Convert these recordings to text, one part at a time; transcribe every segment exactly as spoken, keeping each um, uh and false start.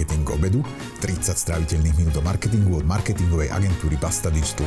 Marketing obedu, tridsať stráviteľných minút o marketingu od marketingovej agentúry Basta Digital.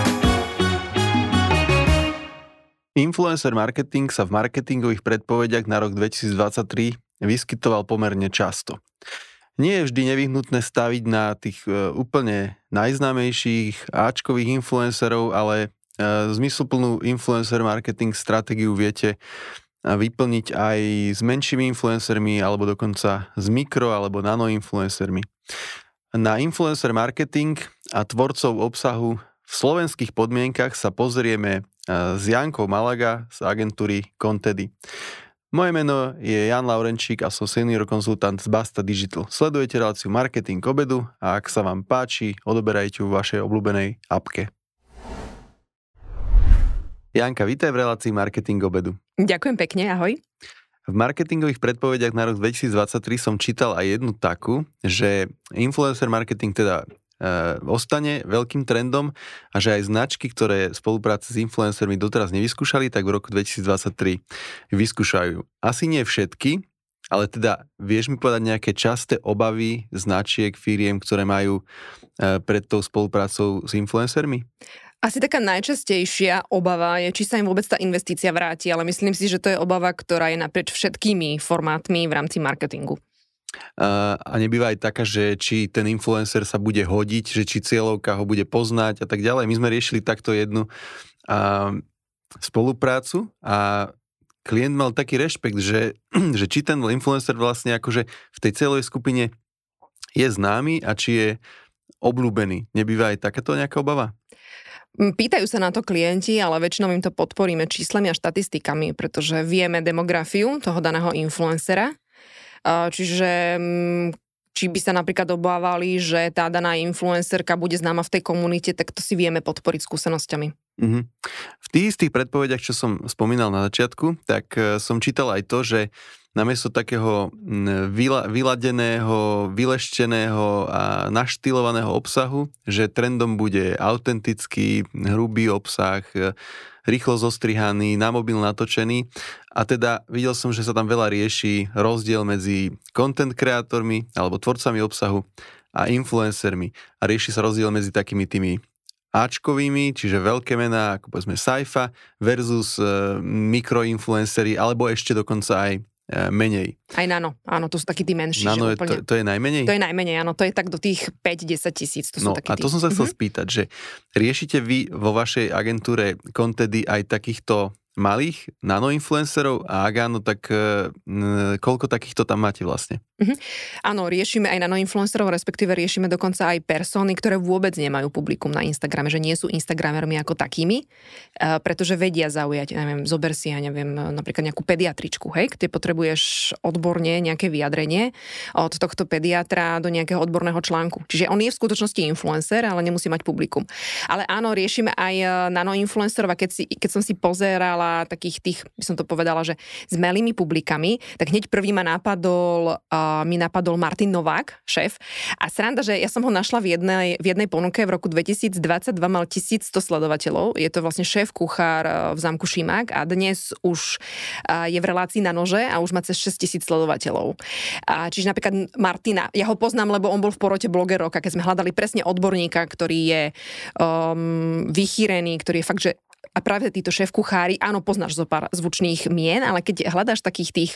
Influencer marketing sa v marketingových predpovediach na rok dvetisícdvadsaťtri vyskytoval pomerne často. Nie je vždy nevyhnutné staviť na tých úplne najznámejších áčkových influencerov, ale zmysluplnú influencer marketing stratégiu viete vyplniť aj s menšími influencermi alebo dokonca s mikro alebo nano influencermi. Na influencer marketing a tvorcov obsahu v slovenských podmienkach sa pozrieme s Jankou Malaga z agentúry Contedy. Moje meno je Jan Laurenčík a som senior konzultant z Basta Digital. Sledujete reláciu Marketing obedu a ak sa vám páči, odoberajte ju v vašej obľúbenej appke. Janka, vítaj v relácii Marketing obedu. Ďakujem pekne, ahoj. V marketingových predpovediach na rok dvetisícdvadsaťtri som čítal aj jednu takú, že influencer marketing teda e, ostane veľkým trendom a že aj značky, ktoré spolupráce s influencermi doteraz nevyskúšali, tak v roku dvetisícdvadsaťtri vyskúšajú. Asi nie všetky, ale teda vieš mi povedať nejaké časté obavy značiek, firiem, ktoré majú e, pred tou spoluprácou s influencermi? Asi taká najčastejšia obava je, či sa im vôbec tá investícia vráti, ale myslím si, že to je obava, ktorá je naprieč všetkými formátmi v rámci marketingu. A, a nebýva aj taká, že či ten influencer sa bude hodiť, že či cieľovka ho bude poznať a tak ďalej. My sme riešili takto jednu a, spoluprácu a klient mal taký rešpekt, že, že či ten influencer vlastne akože v tej celovej skupine je známy a či je obľúbený. Nebýva aj takáto nejaká obava? Pýtajú sa na to klienti, ale väčšinou im to podporíme číslami a štatistikami, pretože vieme demografiu toho daného influencera. Čiže či by sa napríklad obávali, že tá daná influencerka bude známa v tej komunite, tak to si vieme podporiť skúsenosťami. Mm-hmm. V tých istých predpovediach, čo som spomínal na začiatku, tak som čítal aj to, že namiesto takého vyla, vyladeného, vylešteného a naštylovaného obsahu, že trendom bude autentický, hrubý obsah, rýchlo zostrihaný, na mobil natočený. A teda videl som, že sa tam veľa rieši rozdiel medzi content kreatormi alebo tvorcami obsahu a influencermi. A rieši sa rozdiel medzi takými tými áčkovými, čiže veľké mená, ako povedzme Saifa versus mikroinfluencery, alebo ešte dokonca aj menej. Aj nano, áno, to sú takí tí menší. Nano, že úplne... to, to je najmenej? To je najmenej, áno, to je tak do tých päť až desať tisíc. To sú no takí a to tí. som sa chcel uh-huh. spýtať, že riešite vy vo vašej agentúre Contedy aj takýchto malých nanoinfluencerov a ak áno, tak e, koľko takýchto tam máte vlastne? Uh-huh. Áno, riešime aj nanoinfluencerov, respektíve riešime dokonca aj persony, ktoré vôbec nemajú publikum na Instagrame, že nie sú Instagramermi ako takými, e, pretože vedia zaujať, neviem, zober si, ja neviem, napríklad nejakú pediatričku, hej, kde potrebuješ odborne nejaké vyjadrenie od tohto pediatra do nejakého odborného článku. Čiže on je v skutočnosti influencer, ale nemusí mať publikum. Ale áno, riešime aj nanoinfluencerov a keď, si, keď som si pozerala takých tých, by som to povedala, že s malými publikami, tak hneď prvý ma napadol, uh, mi napadol Martin Novák, šéf. A sranda, že ja som ho našla v jednej, v jednej ponuke v roku dvetisícdvadsaťdva, mal tisícsto sledovateľov. Je to vlastne šéf kuchár v zámku Šimák a dnes už uh, je v relácii Na nože a už má cez šesťtisíc sledovateľov. Uh, čiže napríklad Martina, ja ho poznám, lebo on bol v porote bloger roka, keď sme hľadali presne odborníka, ktorý je um, vychýrený, ktorý je fakt, že a práve títo šéf-kuchári, áno, poznáš zo pár zvučných mien, ale keď hľadáš takých tých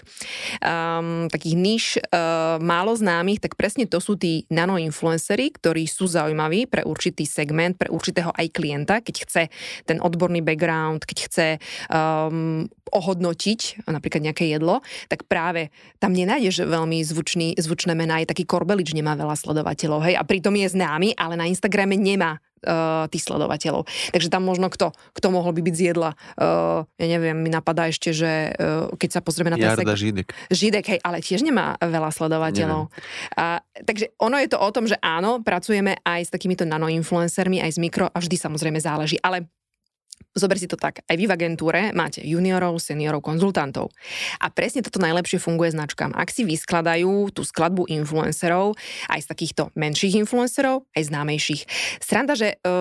um, takých níž uh, málo známych, tak presne to sú tí nanoinfluenceri, ktorí sú zaujímaví pre určitý segment, pre určitého aj klienta, keď chce ten odborný background, keď chce um, ohodnotiť napríklad nejaké jedlo, tak práve tam nenájdeš veľmi zvučný, zvučné mená. Aj taký Korbelič nemá veľa sledovateľov, hej, a pritom je známy, ale na Instagrame nemá uh, tých sledovateľov. Takže tam možno kto, kto mohol by byť z jedla. Uh, ja neviem, mi napadá ešte, že uh, keď sa pozrieme na ten Jarda sek... Židek. Židek, hej, ale tiež nemá veľa sledovateľov. Uh, takže ono je to o tom, že áno, pracujeme aj s takýmito nanoinfluencermi, aj s mikro a vždy samozrejme záleží. Ale zober si to tak, aj vy v agentúre máte juniorov, seniorov, konzultantov. A presne toto najlepšie funguje značkám. Ak si vyskladajú tú skladbu influencerov, aj z takýchto menších influencerov, aj známejších. Sranda, že uh,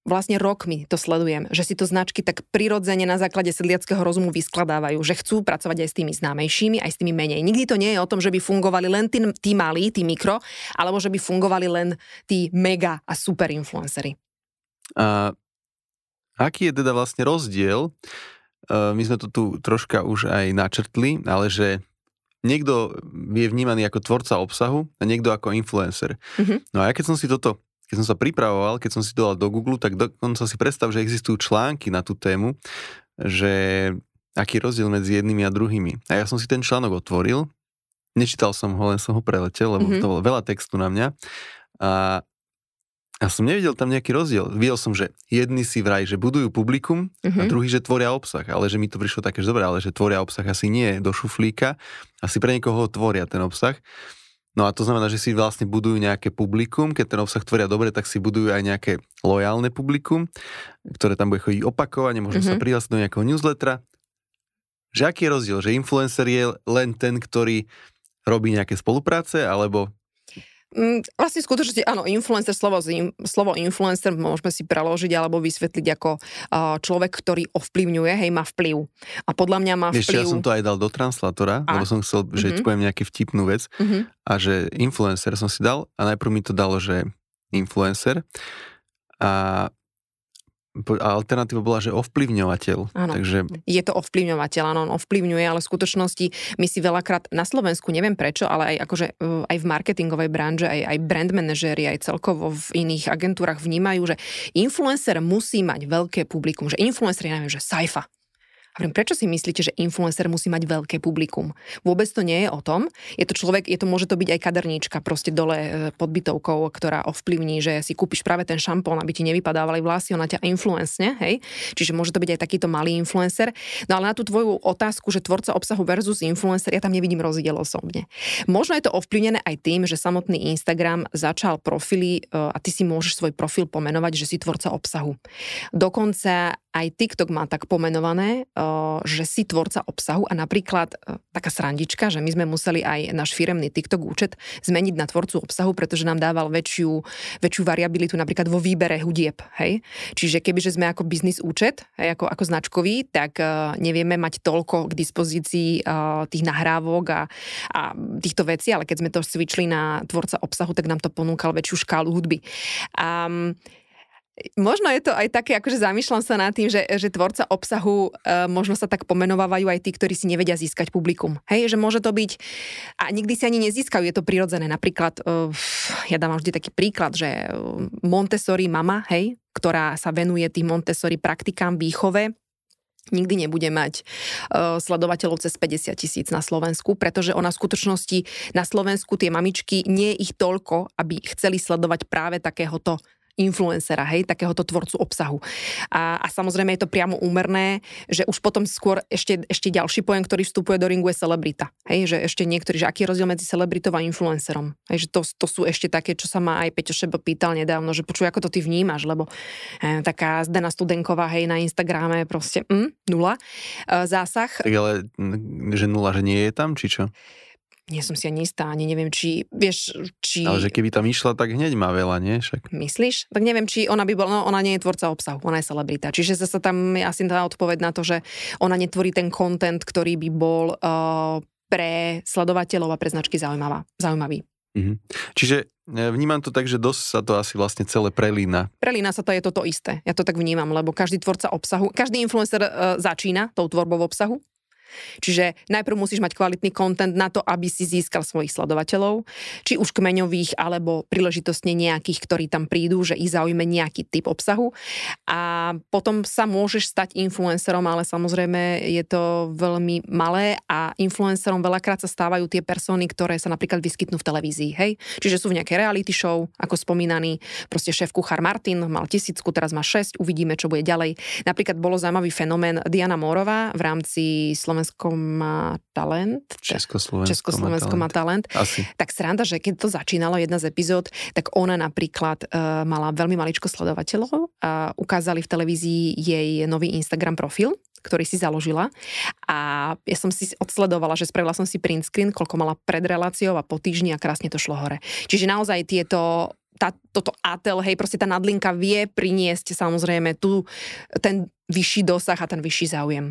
vlastne rokmi to sledujem, že si to značky tak prirodzene na základe sedliackého rozumu vyskladávajú, že chcú pracovať aj s tými známejšími, aj s tými menej. Nikdy to nie je o tom, že by fungovali len tí, tí malí, tí mikro, alebo že by fungovali len tí mega a super influencery. A aký je teda vlastne rozdiel? My sme to tu troška už aj načrtli, ale že niekto je vnímaný ako tvorca obsahu a niekto ako influencer. Mm-hmm. No a ja keď som si toto Keď som sa pripravoval, keď som si to dal do Google, tak dokonca si predstav, že existujú články na tú tému, že aký je rozdiel medzi jednými a druhými. A ja som si ten článok otvoril, nečítal som ho, len som ho preletel, lebo mm-hmm. to bolo veľa textu na mňa. A ja som nevidel tam nejaký rozdiel. Videl som, že jedni si vraj, že budujú publikum mm-hmm. a druhý, že tvoria obsah. Ale že mi to prišlo také, že dobre, ale že tvoria obsah asi nie do šuflíka, asi pre niekoho tvoria ten obsah. No a to znamená, že si vlastne budujú nejaké publikum, keď ten obsah tvoria dobre, tak si budujú aj nejaké lojálne publikum, ktoré tam bude chodiť opakovane, možno mm-hmm. sa prihlásiť do nejakého newslettera. Že aký je rozdiel? Že influencer je len ten, ktorý robí nejaké spolupráce, alebo... Vlastne v skutočnosti, áno, influencer, slovo, slovo influencer môžeme si preložiť alebo vysvetliť ako človek, ktorý ovplyvňuje, hej, má vplyv. A podľa mňa má vplyv... Ešte ja som to aj dal do translátora, a. lebo som chcel, že mm-hmm. poviem nejaký vtipnú vec mm-hmm. a že influencer som si dal a najprv mi to dalo, že influencer a a alternatíva bola, že ovplyvňovateľ. Áno, takže... je to ovplyvňovateľ, áno, on ovplyvňuje, ale v skutočnosti my si veľakrát na Slovensku, neviem prečo, ale aj akože aj v marketingovej branže, aj, aj brand manažéri, aj celkovo v iných agentúrach vnímajú, že influencer musí mať veľké publikum, že influencer, ja neviem, že Saifa. Hovorím, prečo si myslíte, že influencer musí mať veľké publikum? Vôbec to nie je o tom. Je to človek, je to, môže to byť aj kaderníčka proste dole pod bytovkou, ktorá ovplyvní, že si kúpiš práve ten šampón, aby ti nevypadávali vlasy, ona ťa influencne, hej? Čiže môže to byť aj takýto malý influencer. No ale na tú tvoju otázku, že tvorca obsahu versus influencer, ja tam nevidím rozdiel osobne. Možno je to ovplyvnené aj tým, že samotný Instagram začal profily a ty si môžeš svoj profil pomenovať, že si tvorca obsahu. Dokonca aj TikTok má tak pomenované, že si tvorca obsahu a napríklad taká srandička, že my sme museli aj náš firemný TikTok účet zmeniť na tvorcu obsahu, pretože nám dával väčšiu, väčšiu variabilitu napríklad vo výbere hudieb, hej. Čiže kebyže sme ako biznis účet, hej, ako, ako značkový, tak nevieme mať toľko k dispozícii tých nahrávok a, a týchto vecí, ale keď sme to switchli na tvorca obsahu, tak nám to ponúkal väčšiu škálu hudby. A možno je to aj také, akože zamýšľam sa nad tým, že, že tvorca obsahu e, možno sa tak pomenovávajú aj tí, ktorí si nevedia získať publikum. Hej, že môže to byť, a nikdy si ani nezískajú, je to prirodzené. Napríklad, e, ja dávam vždy taký príklad, že Montessori mama, hej, ktorá sa venuje tým Montessori praktikám, výchove, nikdy nebude mať uh, sledovateľov cez päťdesiat tisíc na Slovensku, pretože ona v skutočnosti na Slovensku tie mamičky nie je ich toľko, aby chceli sledovať práve takéhoto influencera, hej, takéhoto tvorcu obsahu. A, a samozrejme je to priamo úmerné, že už potom skôr ešte, ešte ďalší pojem, ktorý vstupuje do ringu je celebrita. Hej, že ešte niektorí, že aký je rozdiel medzi celebritou a influencerom. Hej, že to, to sú ešte také, čo sa ma aj Peťo Šebo pýtal nedávno, že počuj, ako to ty vnímaš, lebo eh, taká Zdena Studenková, hej, na Instagrame proste mm, nula eh, zásah. Tak ale, že nula, že nie je tam, či čo? Nie som si ani istá, ani neviem, či, vieš, či... Ale že keby tam išla, tak hneď má veľa, nie? Však. Myslíš? Tak neviem, či ona by bola, no ona nie je tvorca obsahu, ona je celebrita. Čiže zase tam je asi tá odpoveď na to, že ona netvorí ten content, ktorý by bol uh, pre sledovateľov a pre značky zaujímavá, zaujímavý. Mhm. Čiže vnímam to tak, že dosť sa to asi vlastne celé prelína. Prelína sa to, je toto isté. Ja to tak vnímam, lebo každý tvorca obsahu, každý influencer uh, začína tou tvorbou obsahu. Čiže najprv musíš mať kvalitný content na to, aby si získal svojich sledovateľov, či už kmeňových, alebo príležitostne nejakých, ktorí tam prídu, že ich zaujme nejaký typ obsahu. A potom sa môžeš stať influencerom, ale samozrejme je to veľmi malé a influencerom veľakrát sa stávajú tie persony, ktoré sa napríklad vyskytnú v televízii, hej? Čiže sú v nejakej reality show, ako spomínaný, proste šéf-kuchár Martin, mal tisícku, teraz má šesť, uvidíme, čo bude ďalej. Napríklad bolo zaujímavý fenomén Diana Mórová v rámci Slovensko má talent. Československo, Československo má talent. Má talent. Asi. Tak sranda, že keď to začínalo, jedna z epizód, tak ona napríklad uh, mala veľmi maličko sledovateľov a ukázali v televízii jej nový Instagram profil, ktorý si založila. A ja som si odsledovala, že spravila som si print screen, koľko mala pred reláciou a po týždni a krásne to šlo hore. Čiže naozaj tieto tá, toto atel, hej, proste tá nadlinka vie priniesť samozrejme tu ten vyšší dosah a ten vyšší záujem.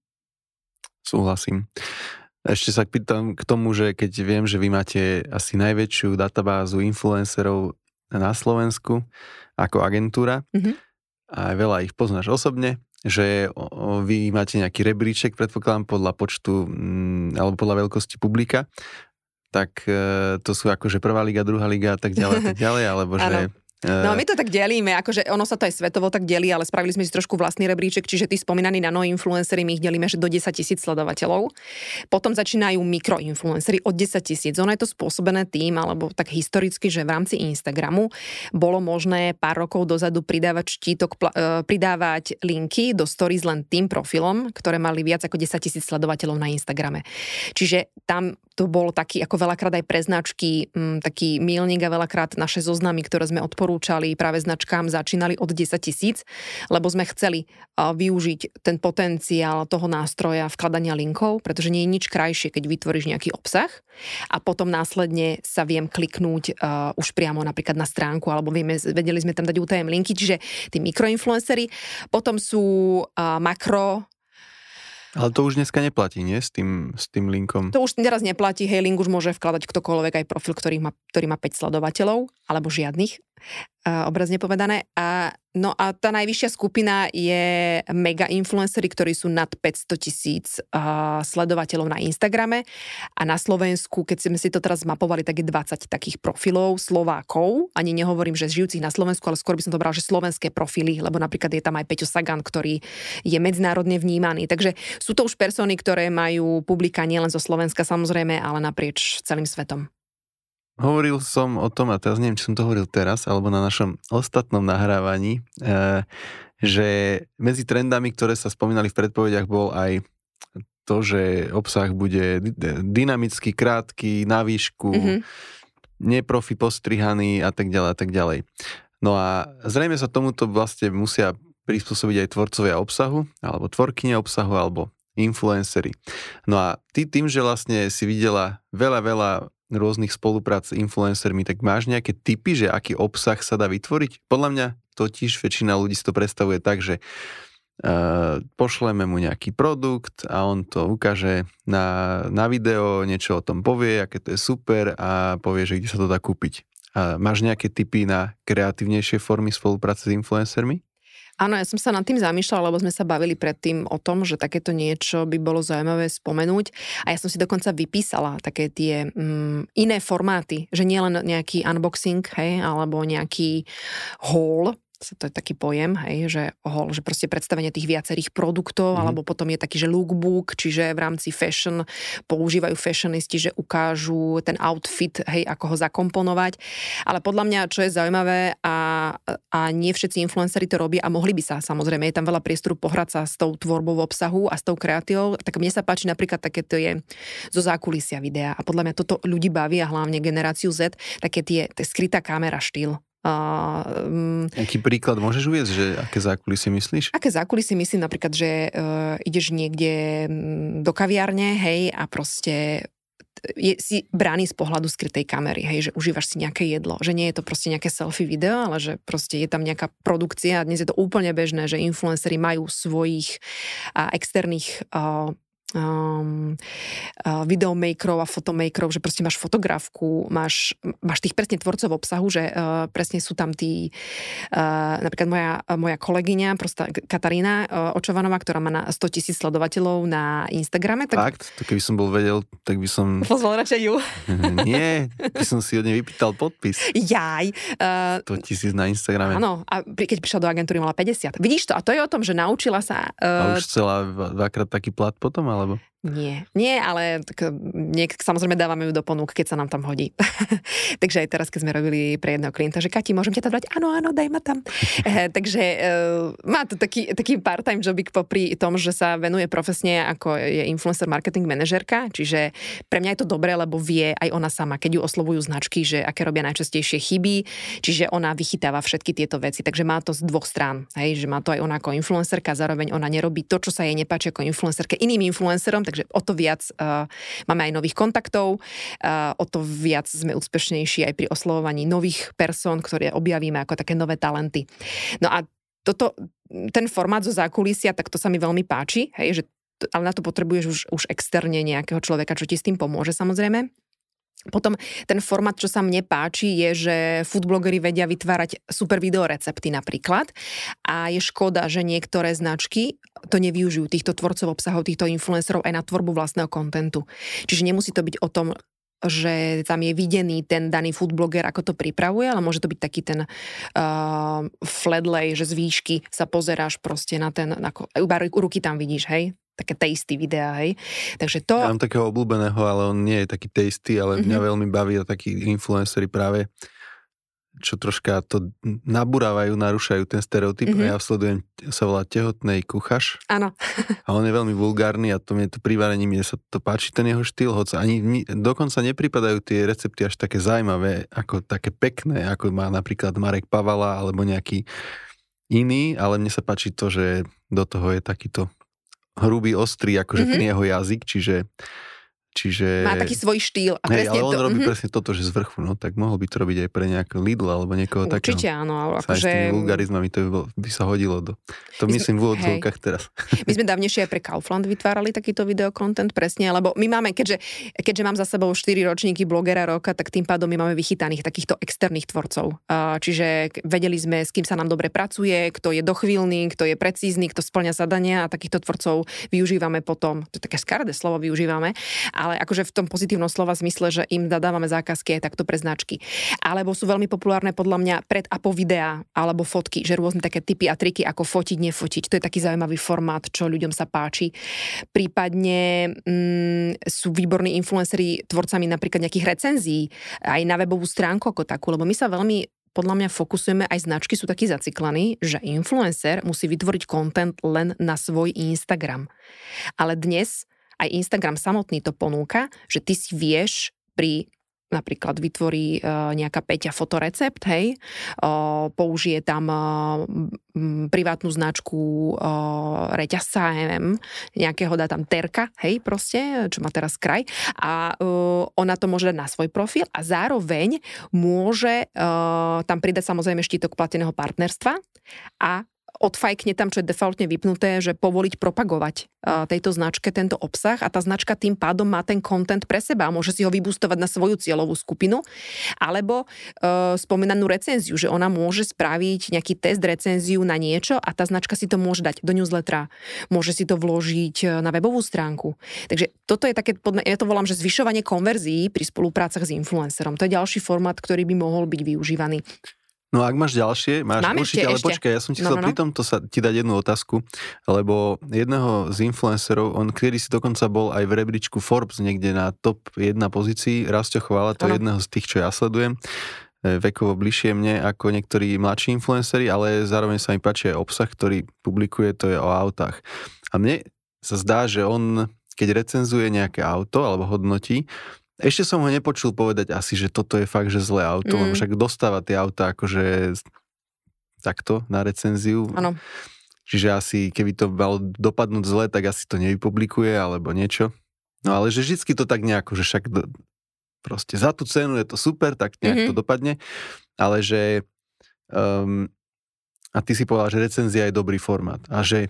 Súhlasím. Ešte sa pýtam k tomu, že keď viem, že vy máte asi najväčšiu databázu influencerov na Slovensku ako agentúra, mm-hmm. a veľa ich poznáš osobne, že vy máte nejaký rebríček, predpokladám, podľa počtu alebo podľa veľkosti publika, tak to sú akože prvá liga, druhá liga a tak ďalej, tak ďalej, alebo že... No my to tak delíme, akože ono sa to aj svetovo tak delí, ale spravili sme si trošku vlastný rebríček, čiže tí spomínaní nanoinfluenceri, my ich delíme, že do desať tisíc sledovateľov. Potom začínajú mikroinfluenceri od desať tisíc. Ono je to spôsobené tým, alebo tak historicky, že v rámci Instagramu bolo možné pár rokov dozadu pridávať štítok, pridávať linky do stories len tým profilom, ktoré mali viac ako desať tisíc sledovateľov na Instagrame. Čiže tam to bolo taký, ako veľakrát aj pre značky, m, taký míľnik a veľakrát naše zoznamy, ktoré sme odporúčali práve značkám, začínali od desať tisíc, lebo sme chceli uh, využiť ten potenciál toho nástroja vkladania linkov, pretože nie je nič krajšie, keď vytvoríš nejaký obsah a potom následne sa viem kliknúť uh, už priamo napríklad na stránku, alebo vieme, vedeli sme tam dať ú té em linky, čiže tí mikroinfluenceri. Potom sú uh, makro. Ale to už dneska neplatí, nie? S tým, s tým linkom. To už teraz neplatí. Hej, link už môže vkladať ktokoľvek, aj profil, ktorý má, ktorý má päť sledovateľov, alebo žiadnych, uh, obrazne povedané. A, no a tá najvyššia skupina je mega influenceri, ktorí sú nad päťsto tisíc uh, sledovateľov na Instagrame. A na Slovensku, keď sme si to teraz mapovali, tak je dvadsať takých profilov Slovákov. Ani nehovorím, že žijúcich na Slovensku, ale skôr by som to bral, že slovenské profily, lebo napríklad je tam aj Peťo Sagan, ktorý je medzinárodne vnímaný. Takže sú to už persony, ktoré majú publika nielen zo Slovenska samozrejme, ale naprieč celým svetom. Hovoril som o tom, a teraz neviem, či som to hovoril teraz, alebo na našom ostatnom nahrávaní, že medzi trendami, ktoré sa spomínali v predpovediach, bol aj to, že obsah bude dynamicky, krátky, na výšku, mm-hmm. neprofi postrihaný a tak ďalej a tak ďalej. No a zrejme sa tomuto vlastne musia prispôsobiť aj tvorcovia obsahu, alebo tvorkyne obsahu, alebo influenceri. No a ty tým, že vlastne si videla veľa, veľa rôznych spoluprác s influencermi, tak máš nejaké tipy, že aký obsah sa dá vytvoriť? Podľa mňa totiž väčšina ľudí si to predstavuje tak, že uh, pošleme mu nejaký produkt a on to ukáže na, na video, niečo o tom povie, aké to je super a povie, že kde sa to dá kúpiť. Uh, máš nejaké tipy na kreatívnejšie formy spolupráce s influencermi? Áno, ja som sa nad tým zamýšľala, lebo sme sa bavili predtým o tom, že takéto niečo by bolo zaujímavé spomenúť. A ja som si dokonca vypísala také tie mm, iné formáty, že nie len nejaký unboxing, hej, alebo nejaký haul, to je taký pojem, hej, že haul, že proste predstavenie tých viacerých produktov, mm. alebo potom je taký, že lookbook, čiže v rámci fashion používajú fashionisti, že ukážu ten outfit, hej, ako ho zakomponovať. Ale podľa mňa, čo je zaujímavé a, a nie všetci influenceri to robia a mohli by sa, samozrejme, je tam veľa priestoru pohrať sa s tou tvorbou obsahu a s tou kreatívou, tak mne sa páči napríklad takéto je zo zákulisia videa a podľa mňa toto ľudí baví a hlavne generáciu Z, také tie, tie skrytá kamera štýl. Uh, um, Aký príklad môžeš uviesť, že aké zákulisie myslíš? Aké zákulisie myslím napríklad, že uh, ideš niekde do kaviárne, hej, a proste je, si brány z pohľadu skrytej kamery, hej, že užívaš si nejaké jedlo, že nie je to proste nejaké selfie video, ale že proste je tam nejaká produkcia a dnes je to úplne bežné, že influenceri majú svojich uh, externých uh, Um, uh, videomakerov a fotomakerov, že proste máš fotografku, máš, máš tých presne tvorcov obsahu, že uh, presne sú tam tí uh, napríklad moja, moja kolegyňa, prosta Katarína uh, Očovanová, ktorá má na sto tisíc sledovateľov na Instagrame. Tak... Fakt? To keby som bol vedel, tak by som... Pozval radšej ju. Nie, by som si od nej vypýtal podpis. Jaj. Uh, sto tisíc na Instagrame. Áno, a keď prišla do agentúry, mala päťdesiat. Vidíš to? A to je o tom, že naučila sa... Uh... A už chcela dvakrát taký plat potom, alebo? Nie, nie, ale tak, niek, samozrejme dávame ju do ponúk, keď sa nám tam hodí. Takže aj teraz, keď sme robili pre jedného klienta, že Kati, môžem ťa tam dať? Áno, áno, daj ma tam. e, takže e, má to taký, taký part-time jobik popri tom, že sa venuje profesne ako je influencer marketing manažérka, čiže pre mňa je to dobré, lebo vie aj ona sama, keď ju oslovujú značky, že aké robia najčastejšie chyby, čiže ona vychytáva všetky tieto veci, takže má to z dvoch strán, hej, že má to aj ona ako influencerka, zároveň ona nerobí to, čo sa jej nepáči ako influencerke iným influencerom, takže takže o to viac uh, máme aj nových kontaktov, uh, o to viac sme úspešnejší aj pri oslovovaní nových persón, ktoré objavíme ako také nové talenty. No a toto, ten formát zo zákulisia, tak to sa mi veľmi páči, hej, že, ale na to potrebuješ už, už externe nejakého človeka, čo ti s tým pomôže samozrejme. Potom ten formát, čo sa mne páči, je, že foodblogeri vedia vytvárať super videorecepty napríklad a je škoda, že niektoré značky to nevyužijú, týchto tvorcov obsahov, týchto influencerov aj na tvorbu vlastného kontentu. Čiže nemusí to byť o tom, že tam je videný ten daný foodbloger, ako to pripravuje, ale môže to byť taký ten uh, flatlay, že z výšky sa pozeráš proste na ten, ako, iba ruky tam vidíš, hej? Také tasty videá, hej. Takže to... Ja mám takého obľúbeného, ale on nie je taký tasty, ale mm-hmm. mňa veľmi baví a takí influenceri práve, čo troška to nabúrávajú, narúšajú ten stereotyp. Mm-hmm. A ja sledujem, sa volá Tehotnej kuchaš. Áno. A on je veľmi vulgárny a to mne to pri varení, mne sa to páči, ten jeho štýl, hoď ani dokonca nepripadajú tie recepty až také zaujímavé, ako také pekné, ako má napríklad Marek Pavala alebo nejaký iný, ale mne sa páči to, že do toho je takýto hrubý, ostrý, akože mm-hmm. ten jeho jazyk, čiže... čiže... Má taký svoj štýl. A hej, ale on to, robí mm-hmm. presne toto, že z vrchu, no tak mohol by to robiť aj pre nejakého Lidl alebo niekoho Určite, takého. Určite áno. Akože... S tými vulgarizmami to by, bol, by sa hodilo do... To my myslím sme, v úvodzovkách teraz. My sme dávnejšie aj pre Kaufland vytvárali takýto videokontent, presne, lebo my máme, keďže, keďže mám za sebou štyri ročníky blogera roka, tak tým pádom my máme vychytaných takýchto externých tvorcov. Čiže vedeli sme, s kým sa nám dobre pracuje, kto je dochvíľný, kto je precízny, kto spĺňa zadania a takýchto tvorcov využívame potom, to je také skaredé slovo využívame, ale akože v tom pozitívnom slova zmysle, že im dávame zákazky aj takto pre značky. Alebo sú veľmi populárne podľa mňa pred a po videá alebo fotky, že rôzne také tipy a triky, ako fotiť, nefotiť. To je taký zaujímavý formát, čo ľuďom sa páči. Prípadne mm, sú výborní influenceri tvorcami napríklad nejakých recenzií aj na webovú stránku ako takú, lebo my sa veľmi podľa mňa fokusujeme, aj značky sú takí zaciklaní, že influencer musí vytvoriť content len na svoj Instagram. Ale dnes aj Instagram samotný to ponúka, že ty si vieš pri napríklad vytvorí uh, nejaká Peťa fotorecept, hej, uh, použije tam uh, m, privátnu značku uh, reťazca, neviem, nejakého dá tam terka, hej, proste, čo má teraz kraj a uh, ona to môže dať na svoj profil a zároveň môže uh, tam pridať samozrejme štítok plateného partnerstva a odfajkne tam, čo je defaultne vypnuté, že povoliť propagovať uh, tejto značke tento obsah a tá značka tým pádom má ten content pre seba a môže si ho vybústovať na svoju cieľovú skupinu alebo uh, spomínanú recenziu, že ona môže spraviť nejaký test recenziu na niečo a tá značka si to môže dať do newslettera, môže si to vložiť na webovú stránku. Takže toto je také, ja to volám, že zvyšovanie konverzií pri spoluprácach s influencerom. To je ďalší formát, ktorý by mohol byť využívaný. No ak máš ďalšie, máš Máme určite, ešte, ale ešte. počkaj, ja som ti no, chcel no, no. pri tomto sa ti dať jednu otázku, lebo jedného z influencerov, on kedy si dokonca bol aj v rebríčku Forbes niekde na top jedna pozícii, Rasťo Chvála, to je jedného z tých, čo ja sledujem, vekovo bližšie mne ako niektorí mladší influenceri, ale zároveň sa mi páči aj obsah, ktorý publikuje, to je o autách. A mne sa zdá, že on, keď recenzuje nejaké auto alebo hodnotí, ešte som ho nepočul povedať asi, že toto je fakt, že zlé auto, mm. lebo však dostáva tie auta akože takto na recenziu. Áno. Čiže asi, keby to malo dopadnúť zle, tak asi to nevypublikuje, alebo niečo. No ale že vždycky to tak nejako, že však do, proste za tú cenu je to super, tak nejak mm-hmm. to dopadne. Ale že um, a ty si povedal, že recenzia je dobrý formát. A že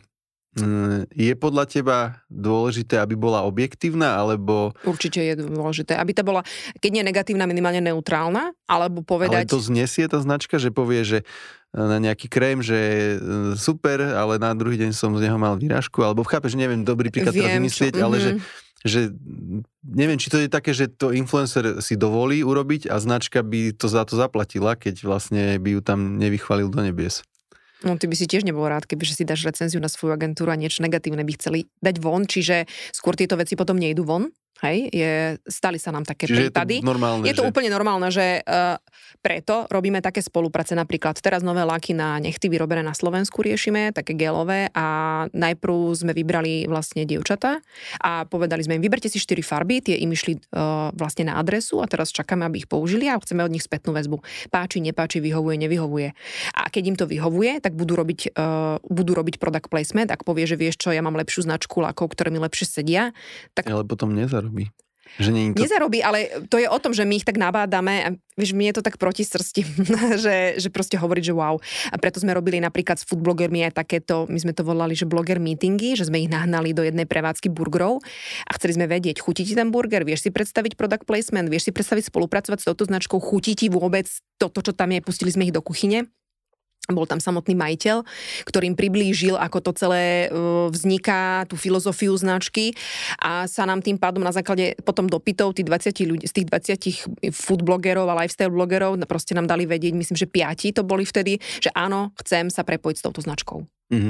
je podľa teba dôležité, aby bola objektívna, alebo... Určite je dôležité, aby to bola, keď nie negatívna, minimálne neutrálna, alebo povedať... Ale to znesie tá značka, že povie, že na nejaký krém, že super, ale na druhý deň som z neho mal výražku, alebo chápeš, neviem, dobrý príklad teraz vymyslieť, čo, ale mm-hmm. že, že neviem, či to je také, že to influencer si dovolí urobiť a značka by to za to zaplatila, keď vlastne by ju tam nevychválil do nebies. No ty by si tiež nebol rád, kebyže si dáš recenziu na svoju agentúru a niečo negatívne by chceli dať von, čiže skôr tieto veci potom nejdú von. Hej, je, stali sa nám také Čiže prípady. Je to normálne, je to že... úplne normálne, že uh, preto robíme také spolupráce. Napríklad teraz nové laky na nechty vyrobené na Slovensku riešime, také gelové a najprv sme vybrali vlastne dievčatá a povedali sme im, vyberte si štyri farby, tie im išli uh, vlastne na adresu a teraz čakáme, aby ich použili a chceme od nich spätnú väzbu. Páči, nepáči, vyhovuje, nevyhovuje. A keď im to vyhovuje, tak budú robiť, uh, budú robiť product placement. Ak povie, že vieš čo, ja mám lepšiu značku lakov, ktoré mi lepšie sedia, tak... Ale potom nezarobí. Že nie to... Nezarobí, ale to je o tom, že my ich tak nabádame a vieš, mne je to tak proti srsti, že, že proste hovoriť, že wow. A preto sme robili napríklad s foodblogermi aj takéto, my sme to volali, že bloger meetingy, že sme ich nahnali do jednej prevádzky burgerov a chceli sme vedieť, chutí ti ten burger, vieš si predstaviť product placement, vieš si predstaviť spolupracovať s touto značkou, chutí ti vôbec toto, čo tam je, pustili sme ich do kuchyne. Bol tam samotný majiteľ, ktorým priblížil, ako to celé vzniká, tú filozofiu značky a sa nám tým pádom na základe potom dopytov tých dvadsať ľudí, z tých dvadsať food blogerov a lifestyle blogerov proste nám dali vedieť, myslím, že piati to boli vtedy, že áno, chcem sa prepojiť s touto značkou. Mm-hmm.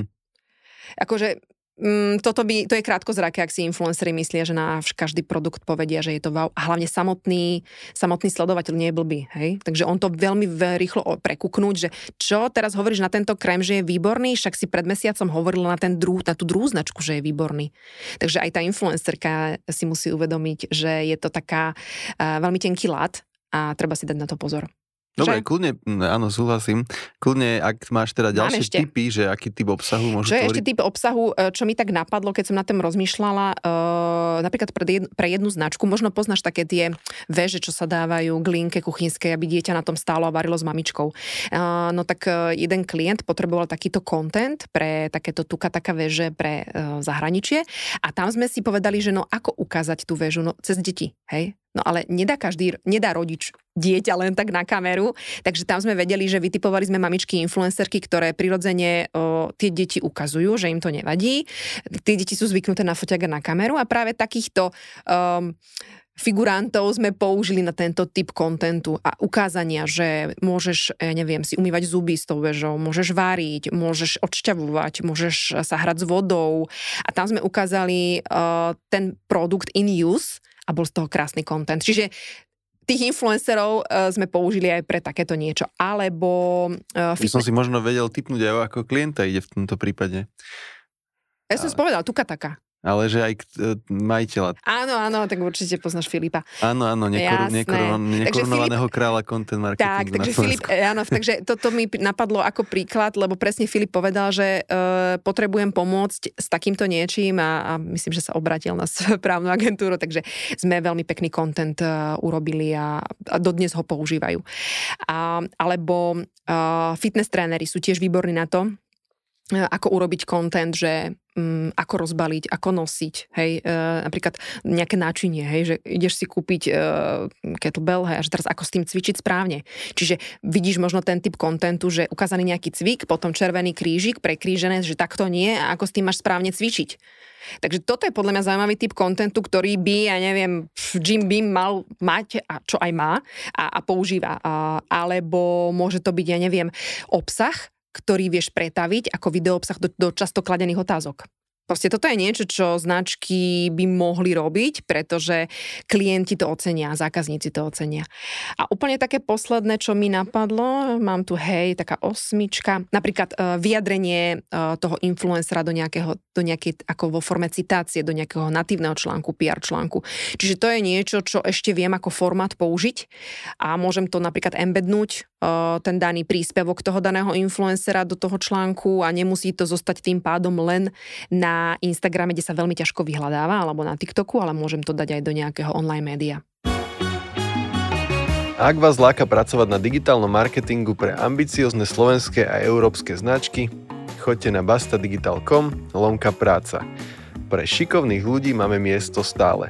Akože Mm, toto by, to je krátkozraké, ak si influenceri myslia, že na každý produkt povedia, že je to wow. A hlavne samotný, samotný sledovateľ nie je blbý, hej? Takže on to veľmi rýchlo prekuknúť, že čo teraz hovoríš na tento krém, že je výborný, však si pred mesiacom hovorila na, ten druh, na tú druhú značku, že je výborný. Takže aj tá influencerka si musí uvedomiť, že je to taká uh, veľmi tenký ľad a treba si dať na to pozor. Dobre, že? kľudne, áno, súhlasím. Kľudne, ak máš teda ďalšie tipy, že aký typ obsahu môžu tvoriť. Čo je tvoriť? ešte typ obsahu, čo mi tak napadlo, keď som na tým rozmýšľala, uh, napríklad pre, jed, pre jednu značku, možno poznáš také tie veže, čo sa dávajú k linke kuchynskej, aby dieťa na tom stálo a varilo s mamičkou. Uh, no tak uh, jeden klient potreboval takýto content pre takéto tuka taká veže pre uh, zahraničie a tam sme si povedali, že no ako ukázať tú väžu, no cez deti, hej? No ale nedá každý, nedá rodič dieťa len tak na kameru, takže tam sme vedeli, že vytipovali sme mamičky influencerky, ktoré prirodzene o, tie deti ukazujú, že im to nevadí. Tie deti sú zvyknuté na foťák a na kameru a práve takýchto um, figurantov sme použili na tento typ kontentu a ukázania, že môžeš, ja neviem, si umývať zuby s tou vežou, môžeš váriť, môžeš odšťavovať, môžeš sa hrať s vodou a tam sme ukázali uh, ten produkt in use a bol z toho krásny content. Čiže tých influencerov uh, sme použili aj pre takéto niečo. Alebo... Uh, By som si možno vedel tipnúť aj ako klienta ide v tomto prípade. Ja som spovedala, tuka taká. Ale že aj uh, majiteľa. Áno, áno, tak určite poznáš Filipa. Áno, áno, nekoru, nekoru, nekorunovaného Filip, kráľa content marketingu. Tak, takže Filip, áno, takže toto mi napadlo ako príklad, lebo presne Filip povedal, že uh, potrebujem pomôcť s takýmto niečím a, a myslím, že sa obratil na správnu agentúru, takže sme veľmi pekný content uh, urobili a, a dodnes ho používajú. A, alebo uh, fitness tréneri sú tiež výborní na to, ako urobiť content, že um, ako rozbaliť, ako nosiť, hej, uh, napríklad nejaké náčinie, hej, že ideš si kúpiť uh, kettlebell, hej, a že teraz ako s tým cvičiť správne. Čiže vidíš možno ten typ contentu, že ukázaný nejaký cvik, potom červený krížik, prekrížené, že takto nie a ako s tým máš správne cvičiť. Takže toto je podľa mňa zaujímavý typ kontentu, ktorý by, ja neviem, Jim Beam mal mať, a čo aj má, a, a používa. A, alebo môže to byť, ja neviem, obsah, ktorý vieš pretaviť ako videoobsah do, do často kladených otázok. Proste toto je niečo, čo značky by mohli robiť, pretože klienti to ocenia, zákazníci to ocenia. A úplne také posledné, čo mi napadlo, mám tu, hej, taká osmička, napríklad uh, vyjadrenie uh, toho influencera do nejakého, do nejakej, ako vo forme citácie, do nejakého natívneho článku, pé er článku. Čiže to je niečo, čo ešte viem ako formát použiť a môžem to napríklad embednúť, uh, ten daný príspevok toho daného influencera do toho článku a nemusí to zostať tým pádom len na na Instagrame, kde sa veľmi ťažko vyhľadáva, alebo na TikToku, ale môžem to dať aj do nejakého online média. Ak vás láka pracovať na digitálnom marketingu pre ambiciozne slovenské a európske značky, choďte na bastadigital bodka com lomka práca. Pre šikovných ľudí máme miesto stále.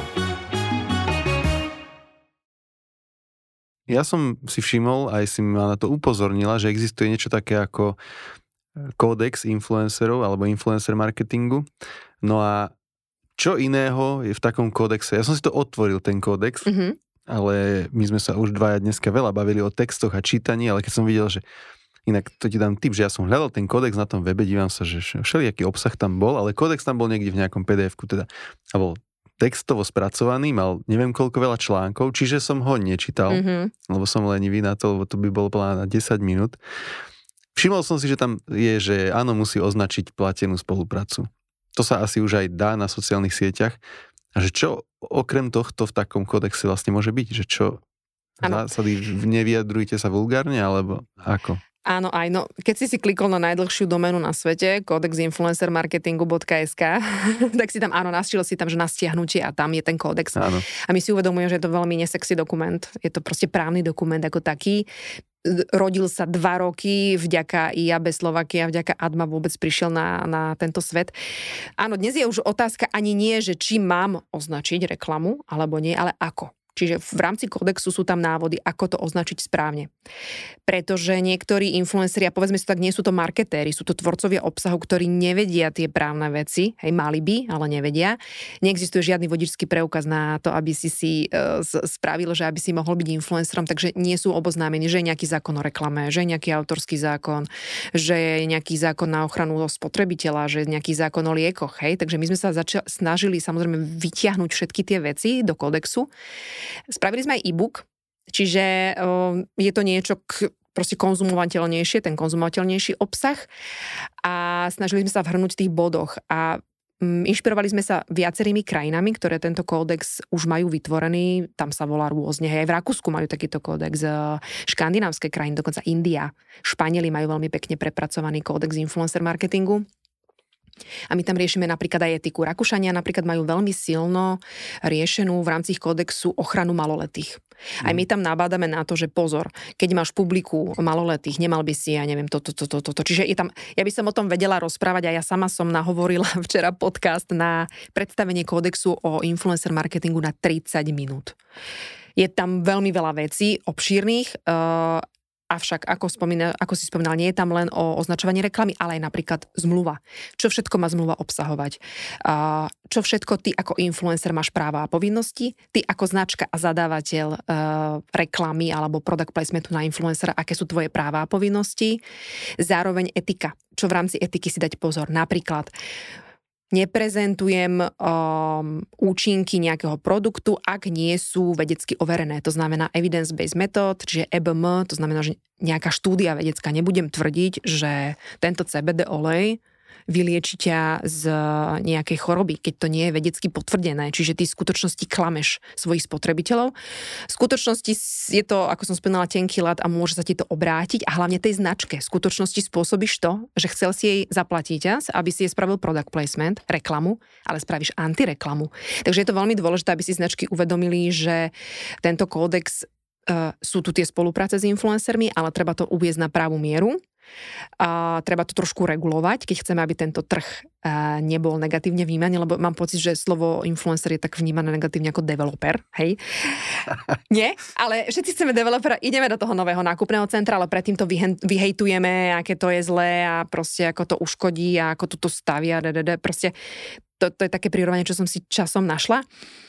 Ja som si všimol, aj si ma na to upozornila, že existuje niečo také ako kódex influencerov alebo influencer marketingu. No a čo iného je v takom kódexe? Ja som si to otvoril, ten kódex, mm-hmm. ale my sme sa už dvaja dneska veľa bavili o textoch a čítaní, ale keď som videl, že inak to ti dám tip, že ja som hľadal ten kódex na tom webe, dívam sa, že všelijaký obsah tam bol, ale kódex tam bol niekde v nejakom pé dé efku, teda, alebo textovo spracovaný, mal neviem koľko veľa článkov, čiže som ho nečítal, mm-hmm. lebo som lenivý na to, lebo to by bolo plán na desať minút. Všimol som si, že tam je, že áno, musí označiť platenú spoluprácu. To sa asi už aj dá na sociálnych sieťach. A že čo okrem tohto v takom kódexe vlastne môže byť? Že čo? Zásady, nevyjadrujte sa vulgárne, alebo ako? Áno, aj no, keď si si klikol na najdlhšiu doménu na svete, codex influencer marketingu bodka es ká, tak si tam, áno, našiel si tam, že na stiahnutie a tam je ten kódex. Áno. A my si uvedomujeme, že je to veľmi nesexy dokument. Je to proste právny dokument ako taký. Rodil sa dva roky, vďaka I A B Slovakia, vďaka á dé em á vôbec prišiel na, na tento svet. Áno, dnes je už otázka ani nie, že či mám označiť reklamu, alebo nie, ale ako. Čiže v rámci kódexu sú tam návody, ako to označiť správne. Pretože niektorí influenceri, a povedzme si tak, nie sú to marketéri, sú to tvorcovia obsahu, ktorí nevedia tie právne veci, hej, mali by, ale nevedia. Neexistuje žiadny vodičský preukaz na to, aby si si uh, spravil, že aby si mohol byť influencerom, takže nie sú oboznámení, že je nejaký zákon o reklame, že je nejaký autorský zákon, že je nejaký zákon na ochranu spotrebiteľa, že je nejaký zákon o liekoch, hej. Takže my sme sa zača- snažili samozrejme vytiahnuť všetky tie veci do kódexu. Spravili sme aj e-book, čiže uh, je to niečo k, proste konzumovateľnejšie, ten konzumovateľnejší obsah a snažili sme sa vhrnúť v tých bodoch a um, inšpirovali sme sa viacerými krajinami, ktoré tento kódex už majú vytvorený, tam sa volá rôzne, hej, aj v Rakúsku majú takýto kódex, uh, škandinávské krajiny, dokonca India, Španieli majú veľmi pekne prepracovaný kódex influencer marketingu. A my tam riešime napríklad aj etiku. Rakúšania napríklad majú veľmi silno riešenú v rámci kódexu ochranu maloletých. Aj my tam nabádame na to, že pozor, keď máš publiku maloletých, nemal by si, ja neviem, toto, toto, toto. Čiže je tam, ja by som o tom vedela rozprávať a ja sama som nahovorila včera podcast na predstavenie kódexu o influencer marketingu na tridsať minút. Je tam veľmi veľa vecí obšírnych, uh, avšak, ako, spomína, ako si spomínal, nie je tam len o označovaní reklamy, ale aj napríklad zmluva. Čo všetko má zmluva obsahovať? Čo všetko ty ako influencer máš práva a povinnosti? Ty ako značka a zadávateľ reklamy alebo product placementu na influencera, aké sú tvoje práva a povinnosti? Zároveň etika. Čo v rámci etiky si dať pozor? Napríklad neprezentujem um, účinky nejakého produktu, ak nie sú vedecky overené. To znamená evidence-based method, čiže E B M, to znamená, že nejaká štúdia vedecká. Nebudem tvrdiť, že tento C B D olej vylieči ťa z nejakej choroby, keď to nie je vedecky potvrdené. Čiže ty v skutočnosti klameš svojich spotrebiteľov. V skutočnosti je to, ako som spomínala, tenký ľad a môže sa ti to obrátiť a hlavne tej značke. V skutočnosti spôsobíš to, že chcel si jej zaplatiť, aby si jej spravil product placement, reklamu, ale spravíš antireklamu. Takže je to veľmi dôležité, aby si značky uvedomili, že tento kódex uh, sú tu tie spolupráce s influencermi, ale treba to uviesť na pravú mieru. A treba to trošku regulovať, keď chceme, aby tento trh nebol negatívne vnímaný, lebo mám pocit, že slovo influencer je tak vnímané negatívne ako developer, hej? Nie, ale všetci chceme developera, ideme do toho nového nákupného centra, ale predtým to vyhejtujeme, aké to je zlé a proste ako to uškodí a ako to tu stavia, dddd. Proste to, to je také prirovnanie, čo som si časom našla.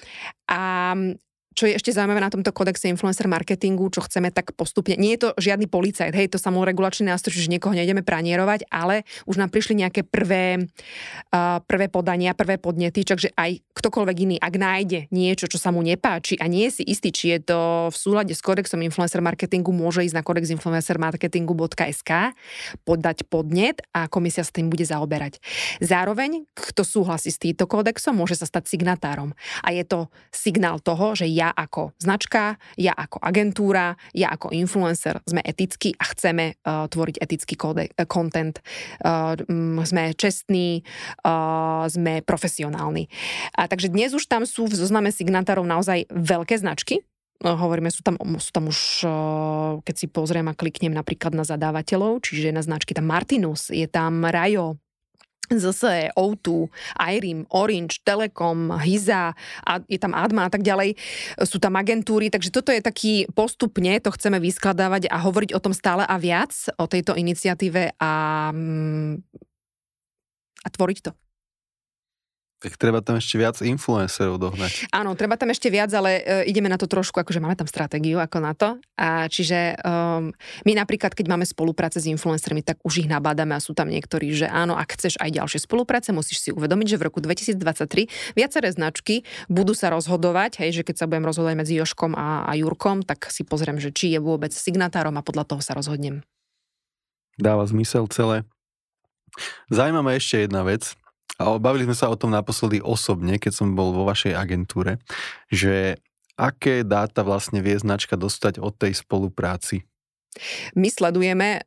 A čo je ešte zaujímavé na tomto kodexe influencer marketingu, čo chceme tak postupne. Nie je to žiadny policajt, hej, to samoregulačný nástroj, že niekoho nejdeme pranierovať, ale už nám prišli nejaké prvé, uh, prvé podania, prvé podnety, takže aj ktokoľvek iný, ak nájde niečo, čo sa mu nepáči a nie je si istý, či je to v súlade s kodexom influencer marketingu, môže ísť na codex influencer marketingu bodka es ká, podať podnet a komisia sa tým bude zaoberať. Zároveň, kto súhlasí s týmto kódexom, môže sa stať signatárom. A je to signál toho, že ja ako značka, ja ako agentúra, ja ako influencer sme etickí a chceme uh, tvoriť etický kóde, uh, content. Uh, um, sme čestní, uh, sme profesionálni. A takže dnes už tam sú v zozname signatárov naozaj veľké značky. Uh, hovoríme, sú tam, sú tam už, uh, keď si pozriem a kliknem napríklad na zadávateľov, čiže na značky tam Martinus, je tam Rajo, zase ó dva, Irim, Orange, Telekom, Hiza, a je tam á dé em á a tak ďalej. Sú tam agentúry, takže toto je taký postupne, to chceme vyskladávať a hovoriť o tom stále a viac, o tejto iniciatíve a, a tvoriť to. Tak treba tam ešte viac influencerov dohnať. Áno, treba tam ešte viac, ale uh, ideme na to trošku, akože máme tam stratégiu ako na to. A čiže um, my napríklad, keď máme spolupráce s influencermi, tak už ich nabádame a sú tam niektorí, že áno, ak chceš aj ďalšie spolupráce, musíš si uvedomiť, že v roku dvetisícdvadsaťtri viaceré značky budú sa rozhodovať, hej, že keď sa budem rozhodovať medzi Jožkom a, a Jurkom, tak si pozriem, že či je vôbec signatárom a podľa toho sa rozhodnem. Dáva zmysel celé. Zaujíma ma ešte jedna vec. A bavili sme sa o tom naposledy osobne, keď som bol vo vašej agentúre, že aké dáta vlastne vie značka dostať od tej spolupráci? My sledujeme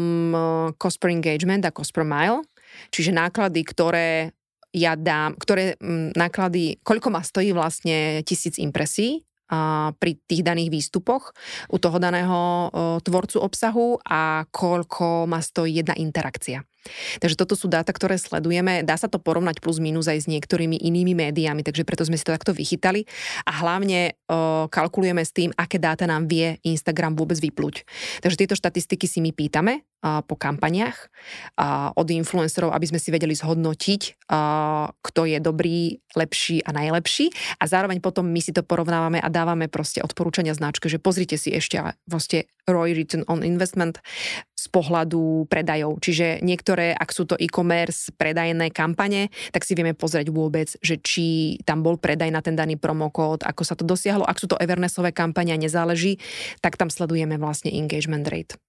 um, cost per engagement a cost per mile, čiže náklady, ktoré ja dám, ktoré um, náklady, koľko ma stojí vlastne tisíc impresí a pri tých daných výstupoch u toho daného uh, tvorcu obsahu a koľko ma stojí jedna interakcia. Takže toto sú dáta, ktoré sledujeme. Dá sa to porovnať plus minus aj s niektorými inými médiami, takže preto sme si to takto vychytali. A hlavne o, kalkulujeme s tým, aké dáta nám vie Instagram vôbec vyplúť. Takže tieto štatistiky si my pýtame a, po kampaniach a, od influencerov, aby sme si vedeli zhodnotiť, a, kto je dobrý, lepší a najlepší. A zároveň potom my si to porovnávame a dávame proste odporúčania značke, že pozrite si ešte proste R O I, Return on Investment, z pohľadu predajov. Čiže niektoré, ak sú to e-commerce, predajné kampane, tak si vieme pozrieť vôbec, že či tam bol predaj na ten daný promokód, ako sa to dosiahlo. Ak sú to Evernessové kampane a nezáleží, tak tam sledujeme vlastne engagement rate.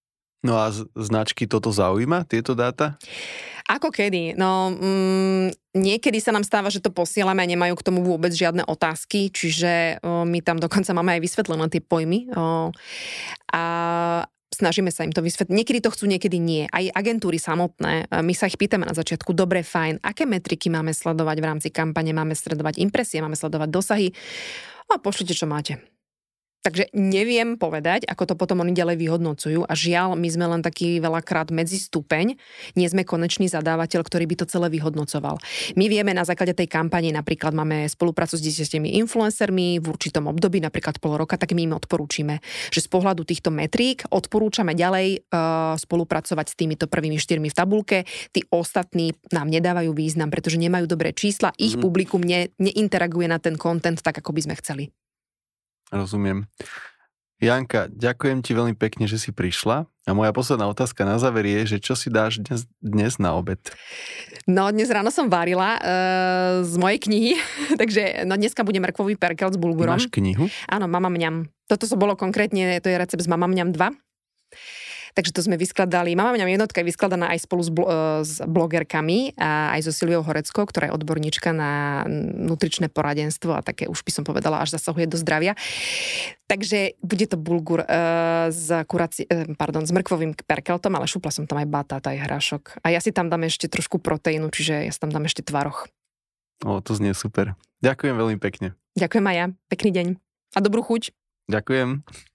No a značky toto zaujíma, tieto dáta? Ako kedy? No, mm, niekedy sa nám stáva, že to posielame a nemajú k tomu vôbec žiadne otázky, čiže o, my tam dokonca máme aj vysvetlené tie pojmy. O, a snažíme sa im to vysvetliť. Niekedy to chcú, niekedy nie. Aj agentúry samotné, my sa ich pýtame na začiatku, dobre, fajn, aké metriky máme sledovať v rámci kampane, máme sledovať impresie, máme sledovať dosahy a pošlite, čo máte. Takže neviem povedať, ako to potom oni ďalej vyhodnocujú a žiaľ, my sme len taký veľakrát medzistupeň, nie sme konečný zadávateľ, ktorý by to celé vyhodnocoval. My vieme na základe tej kampane, napríklad máme spoluprácu s desiatimi influencermi v určitom období, napríklad pol roka, tak my im odporúčime, že z pohľadu týchto metrík odporúčame ďalej uh, spolupracovať s týmito prvými štyrmi v tabulke. Tí ostatní nám nedávajú význam, pretože nemajú dobré čísla, ich mm. publikum ne, neinteraguje na ten content tak, ako by sme chceli. Rozumiem. Janka, ďakujem ti veľmi pekne, že si prišla. A moja posledná otázka na záver je, že čo si dáš dnes, dnes na obed? No, dnes ráno som varila uh, z mojej knihy, takže no, dneska bude mrkvový perkel s bulgurom. Máš knihu? Áno, Mama mňam. Toto so bolo konkrétne, to je recept z Mama mňam dva. Takže to sme vyskladali. Mama mňam jednotka je vyskladaná aj spolu s, blo- s blogerkami a aj so Silviou Horeckou, ktorá je odborníčka na nutričné poradenstvo a také, už by som povedala, až zasahuje do zdravia. Takže bude to bulgur uh, s, kuraci, uh, pardon, s mrkvovým perkeltom, ale šupla som tam aj batát, aj hrášok. A ja si tam dám ešte trošku proteínu, čiže ja si tam dám ešte tvaroh. O, to znie super. Ďakujem veľmi pekne. Ďakujem aj ja. Pekný deň. A dobrú chuť. Ďakujem.